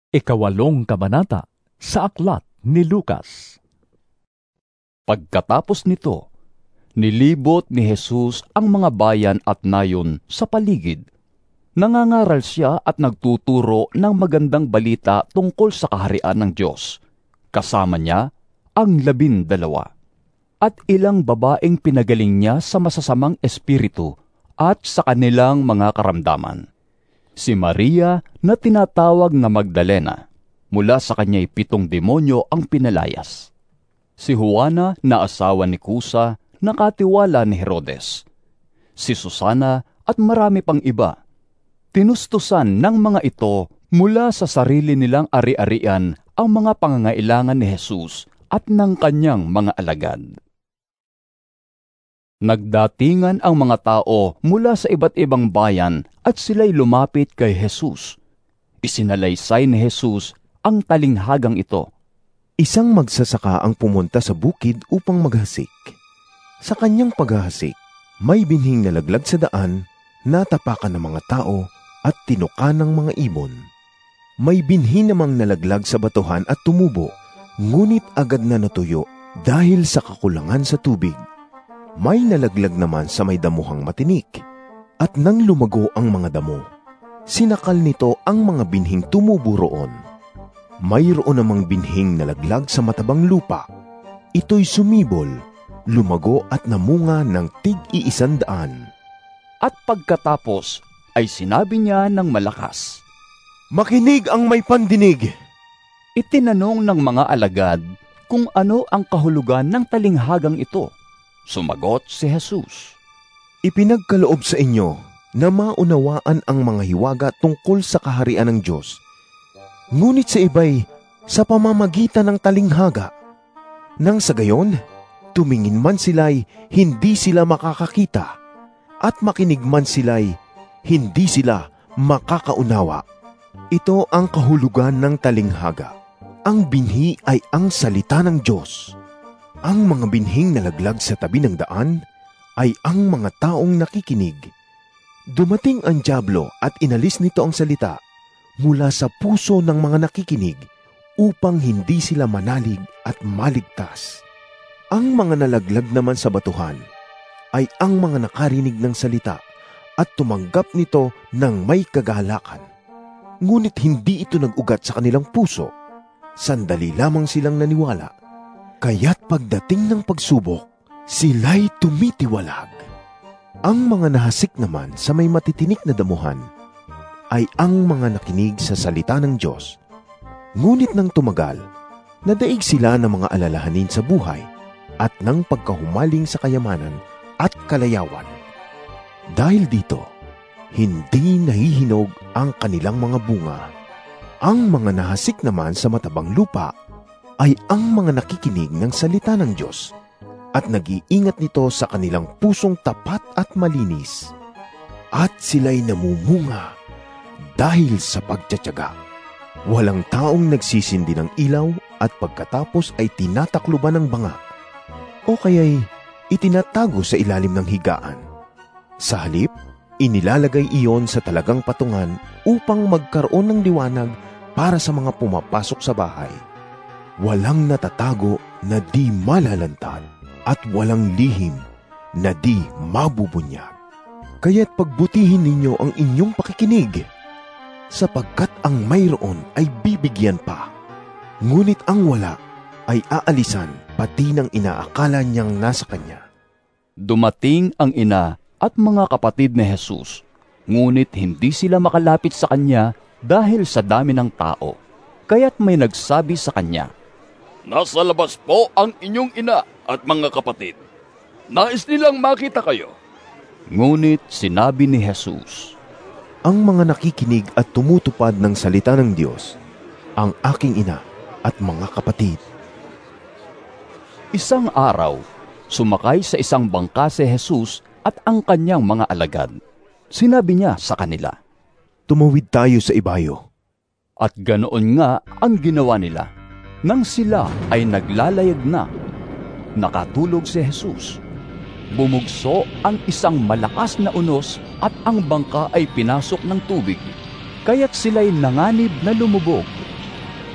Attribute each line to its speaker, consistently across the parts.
Speaker 1: Ikawalong kabanata sa aklat ni Lucas. Pagkatapos nito, nilibot ni Jesus ang mga bayan at nayon sa paligid. Nangangaral siya at nagtuturo ng magandang balita tungkol sa kaharian ng Diyos. Kasama niya ang 12 at ilang babaeng pinagaling niya sa masasamang espiritu at sa kanilang mga karamdaman. Si Maria na tinatawag na Magdalena, mula sa kanya'y 7 demonyo ang pinalayas. Si Juana na asawa ni Kusa, nakatiwala ni Herodes. Si Susana at marami pang iba. Tinustusan ng mga ito mula sa sarili nilang ari-arian ang mga pangangailangan ni Jesus at ng kanyang mga alagad. Nagdatingan ang mga tao mula sa iba't ibang bayan at sila'y lumapit kay Jesus. Isinalaysay ni Jesus ang talinghagang ito.
Speaker 2: Isang magsasaka ang pumunta sa bukid upang maghasik. Sa kanyang paghahasik, may binhing nalaglag sa daan, natapakan ng mga tao at tinukan ng mga ibon. May binhi namang nalaglag sa batuhan at tumubo, ngunit agad na natuyo dahil sa kakulangan sa tubig. May nalaglag naman sa may damuhang matinik, at nang lumago ang mga damo, sinakal nito ang mga binhing tumubo roon. Mayroon namang binhing nalaglag sa matabang lupa. Ito'y sumibol, lumago at namunga ng tig-100.
Speaker 1: At pagkatapos ay sinabi niya ng malakas,
Speaker 2: "Makinig ang may pandinig!"
Speaker 1: Itinanong ng mga alagad kung ano ang kahulugan ng talinghagang ito. Sumagot si Jesus,
Speaker 2: "Ipinagkaloob sa inyo na maunawaan ang mga hiwaga tungkol sa kaharian ng Diyos. Ngunit sa iba'y sa pamamagitan ng talinghaga. Nang sa gayon, tumingin man sila'y hindi sila makakakita, at makinig man sila'y hindi sila makakaunawa." Ito ang kahulugan ng talinghaga. Ang binhi ay ang salita ng Diyos. Ang mga binhing nalaglag sa tabi ng daan ay ang mga taong nakikinig. Dumating ang dyablo at inalis nito ang salita mula sa puso ng mga nakikinig upang hindi sila manalig at maligtas. Ang mga nalaglag naman sa batuhan ay ang mga nakarinig ng salita at tumanggap nito ng may kagalakan. Ngunit hindi ito nag-ugat sa kanilang puso. Sandali lamang silang naniwala. Kaya't pagdating ng pagsubok, sila'y tumitiwalag. Ang mga nahasik naman sa may matitinik na damuhan ay ang mga nakinig sa salita ng Diyos. Ngunit nang tumagal, nadaig sila ng mga alalahanin sa buhay at ng pagkahumaling sa kayamanan at kalayawan. Dahil dito, hindi nahihinog ang kanilang mga bunga. Ang mga nahasik naman sa matabang lupa ay ang mga nakikinig ng salita ng Diyos at nag-iingat nito sa kanilang pusong tapat at malinis. At sila'y namumunga dahil sa pagtiyatiyaga. Walang taong nagsisindi ng ilaw at pagkatapos ay tinatakluban ng banga o kaya'y itinatago sa ilalim ng higaan. Sa halip, inilalagay iyon sa talagang patungan upang magkaroon ng liwanag para sa mga pumapasok sa bahay. Walang natatago na di malalantad at walang lihim na di mabubunyag. Kaya't pagbutihin ninyo ang inyong pakikinig, sapagkat ang mayroon ay bibigyan pa, ngunit ang wala ay aalisan pati ng inaakala niyang nasa kanya.
Speaker 1: Dumating ang ina at mga kapatid ni Jesus, ngunit hindi sila makalapit sa kanya dahil sa dami ng tao. Kaya't may nagsabi sa kanya,
Speaker 3: "Nasa labas po ang inyong ina at mga kapatid. Nais nilang makita kayo."
Speaker 1: Ngunit sinabi ni Jesus,
Speaker 2: "Ang mga nakikinig at tumutupad ng salita ng Diyos, ang aking ina at mga kapatid."
Speaker 1: Isang araw, sumakay sa isang bangka si Jesus at ang kanyang mga alagad. Sinabi niya sa kanila,
Speaker 2: "Tumawid tayo sa ibayo."
Speaker 1: At ganoon nga ang ginawa nila. Nang sila ay naglalayag na, nakatulog si Jesus. Bumugso ang isang malakas na unos at ang bangka ay pinasok ng tubig. Kaya't sila'y nanganib na lumubog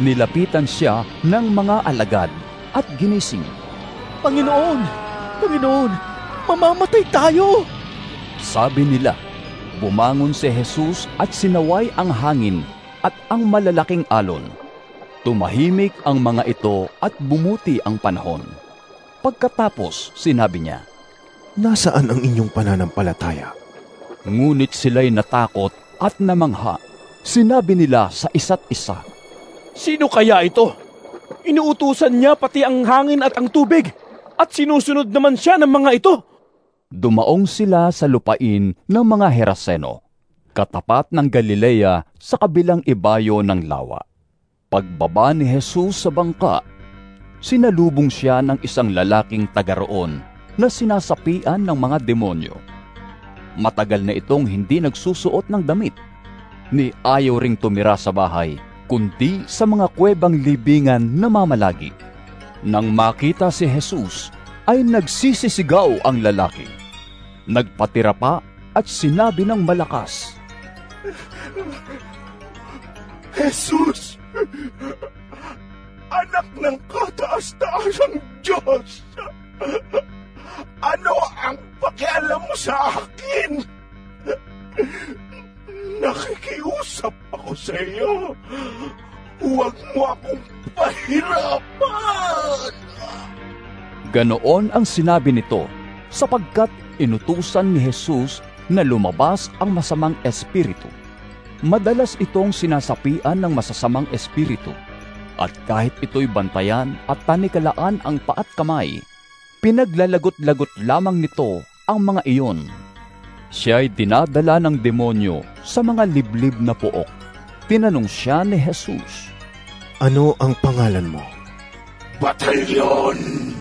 Speaker 1: Nilapitan siya ng mga alagad at ginising.
Speaker 4: Panginoon! Panginoon! Mamamatay tayo!
Speaker 1: Sabi nila. Bumangon si Jesus at sinaway ang hangin at ang malalaking alon. Tumahimik ang mga ito at bumuti ang panahon. Pagkatapos, sinabi niya,
Speaker 2: Nasaan ang inyong pananampalataya?
Speaker 1: Ngunit sila'y natakot at namangha. Sinabi nila sa isa't isa,
Speaker 4: Sino kaya ito? Inuutusan niya pati ang hangin at ang tubig, at sinusunod naman siya ng mga ito.
Speaker 1: Dumaong sila sa lupain ng mga Heraseno, katapat ng Galilea sa kabilang ibayo ng lawa. Pagbaba ni Jesus sa bangka, sinalubong siya ng isang lalaking taga roon na sinasapian ng mga demonyo. Matagal na itong hindi nagsusuot ng damit, ni ayaw ring tumira sa bahay, kundi sa mga kuwebang libingan na mamalagi. Nang makita si Jesus, ay nagsisisigaw ang lalaki. Nagpatira pa at sinabi ng malakas,
Speaker 5: Jesus! Anak ng kataas-taasang Diyos! Ano ang pakialam mo sa akin? Nakikiusap ako sa iyo. Huwag mo akong pahirapan!
Speaker 1: Ganoon ang sinabi nito, sapagkat inutusan ni Jesus na lumabas ang masamang espiritu. Madalas itong sinasapian ng masasamang espiritu, at kahit ito'y bantayan at tanikalaan ang paat kamay, pinaglalagot-lagot lamang nito ang mga iyon. Siya'y dinadala ng demonyo sa mga liblib na pook. Tinanong siya ni Jesus,
Speaker 2: Ano ang pangalan mo?
Speaker 5: Batalyon!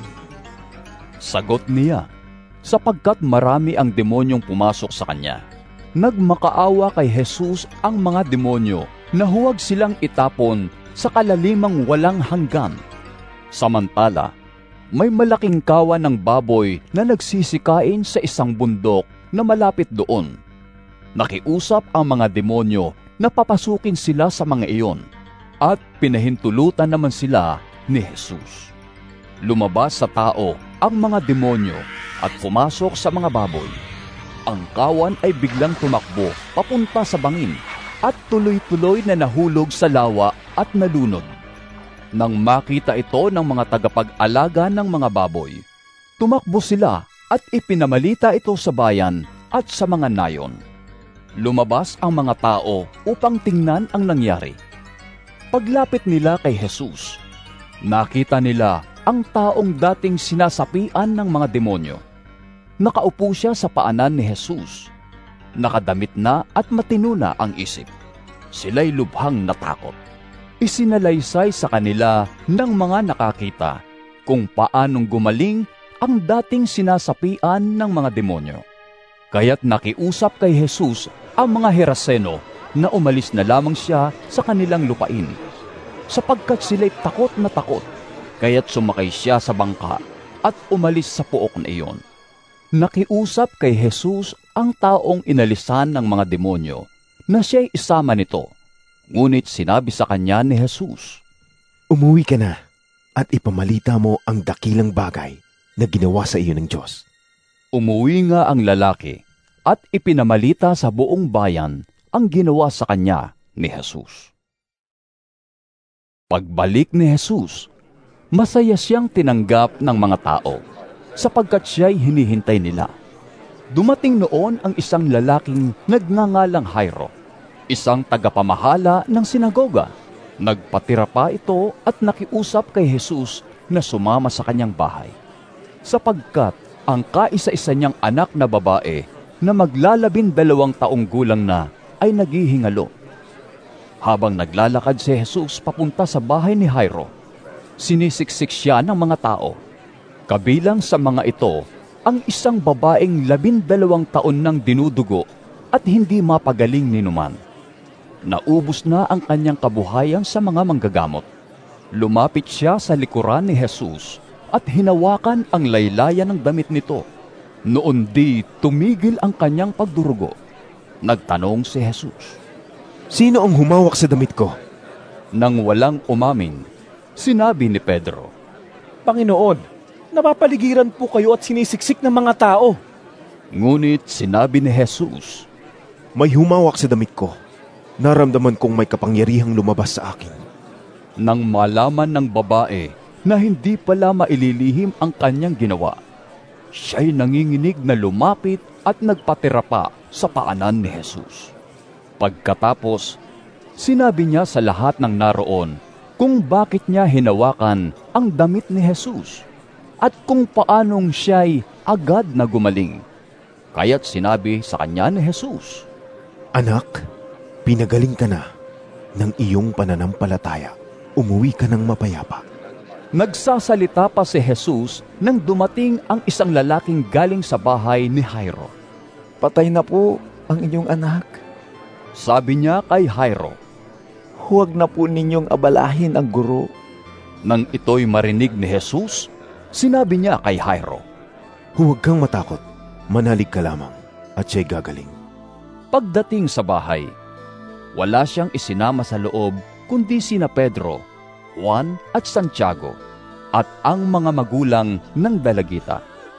Speaker 1: Sagot niya, sapagkat marami ang demonyong pumasok sa kanya. Nagmakaawa kay Jesus ang mga demonyo na huwag silang itapon sa kalalimang walang hanggan. Samantala, may malaking kawan ng baboy na nagsisikain sa isang bundok na malapit doon. Nakiusap ang mga demonyo na papasukin sila sa mga iyon, at pinahintulutan naman sila ni Jesus. Lumabas sa tao ang mga demonyo at pumasok sa mga baboy. Ang kawan ay biglang tumakbo papunta sa bangin at tuloy-tuloy na nahulog sa lawa at nalunod. Nang makita ito ng mga tagapag-alaga ng mga baboy, tumakbo sila at ipinamalita ito sa bayan at sa mga nayon. Lumabas ang mga tao upang tingnan ang nangyari. Paglapit nila kay Jesus, nakita nila ang taong dating sinasapian ng mga demonyo. Nakaupo siya sa paanan ni Jesus. Nakadamit na at matino na ang isip. Sila'y lubhang natakot. Isinalaysay sa kanila ng mga nakakita kung paanong gumaling ang dating sinasapian ng mga demonyo. Kaya't nakiusap kay Jesus ang mga Heraseno na umalis na lamang siya sa kanilang lupain, sapagkat sila'y takot na takot. Kaya't sumakay siya sa bangka at umalis sa pook na iyon. Nakiusap kay Jesus ang taong inalisan ng mga demonyo na siya'y isama nito. Ngunit sinabi sa kanya ni Jesus,
Speaker 2: Umuwi ka na at ipamalita mo ang dakilang bagay na ginawa sa iyo ng Diyos.
Speaker 1: Umuwi nga ang lalaki at ipinamalita sa buong bayan ang ginawa sa kanya ni Jesus. Pagbalik ni Jesus, masaya siyang tinanggap ng mga tao, sapagkat siya'y hinihintay nila. Dumating noon ang isang lalaking nagngangalang Jairo, isang tagapamahala ng sinagoga. Nagpatira pa ito at nakiusap kay Jesus na sumama sa kanyang bahay, sapagkat ang kaisa-isa niyang anak na babae na maglalabindalawang taong gulang na ay naghihingalo. Habang naglalakad si Jesus papunta sa bahay ni Jairo, sinisiksik siya ng mga tao. Kabilang sa mga ito, ang isang babaeng 12 taon nang dinudugo at hindi mapagaling ninuman. Naubos na ang kanyang kabuhayan sa mga manggagamot. Lumapit siya sa likuran ni Jesus at hinawakan ang laylayan ng damit nito. Noon di tumigil ang kanyang pagdurugo. Nagtanong si Jesus,
Speaker 2: Sino ang humawak sa damit ko?
Speaker 1: Nang walang umamin, sinabi ni Pedro,
Speaker 4: Panginoon, napapaligiran po kayo at sinisiksik ng mga tao.
Speaker 1: Ngunit sinabi ni Jesus,
Speaker 2: May humawak sa damit ko. Naramdaman kong may kapangyarihang lumabas sa akin.
Speaker 1: nang malaman ng babae na hindi pala maililihim ang kanyang ginawa, siya'y nanginginig na lumapit at nagpatira pa sa paanan ni Jesus. Pagkatapos, sinabi niya sa lahat ng naroon kung bakit niya hinawakan ang damit ni Jesus at kung paanong siya'y agad na gumaling. Kaya't sinabi sa kanya ni Jesus,
Speaker 2: Anak, pinagaling ka na ng iyong pananampalataya. Umuwi ka ng mapayapa.
Speaker 1: Nagsasalita pa si Jesus nang dumating ang isang lalaking galing sa bahay ni Jairo.
Speaker 6: Patay na po ang inyong anak.
Speaker 1: Sabi niya kay Jairo.
Speaker 6: Huwag na po ninyong abalahin ang guro.
Speaker 1: Nang ito'y marinig ni Jesus, sinabi niya kay Jairo,
Speaker 2: Huwag kang matakot. Manalig ka lamang at siya'y gagaling.
Speaker 1: Pagdating sa bahay, wala siyang isinama sa loob kundi sina Pedro, Juan at Santiago at ang mga magulang ng dalagita.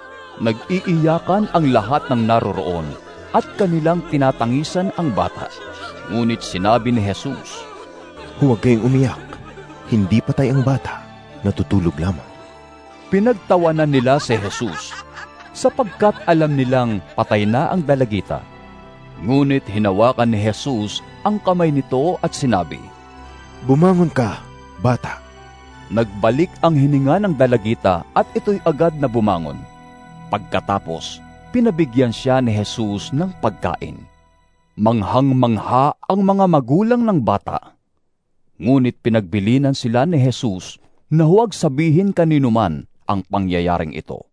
Speaker 1: Nag-iiyakan ang lahat ng naroroon at kanilang tinatangisan ang bata. Ngunit sinabi ni Jesus,
Speaker 2: Huwag kayong umiyak. Hindi patay ang bata. Natutulog lamang.
Speaker 1: Pinagtawanan nila si Jesus sapagkat alam nilang patay na ang dalagita. Ngunit hinawakan ni Jesus ang kamay nito at sinabi,
Speaker 2: Bumangon ka, bata.
Speaker 1: Nagbalik ang hininga ng dalagita at ito'y agad na bumangon. Pagkatapos, pinabigyan siya ni Jesus ng pagkain. Manghang-mangha ang mga magulang ng bata. Ngunit pinagbilinan sila ni Jesus na huwag sabihin kaninuman ang pangyayaring ito.